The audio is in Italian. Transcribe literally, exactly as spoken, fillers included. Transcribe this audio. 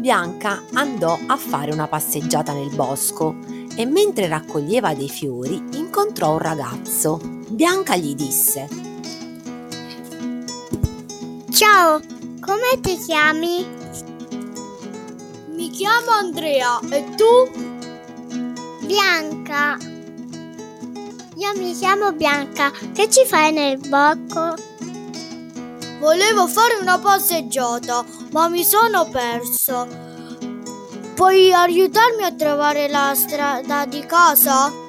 Bianca andò a fare una passeggiata nel bosco e mentre raccoglieva dei fiori incontrò un ragazzo. Bianca gli disse: Ciao, come ti chiami? Mi chiamo Andrea, e tu? Bianca. Io mi chiamo Bianca. Che ci fai nel bosco? Volevo fare una passeggiata, ma mi sono perso. Puoi aiutarmi a trovare la strada di casa?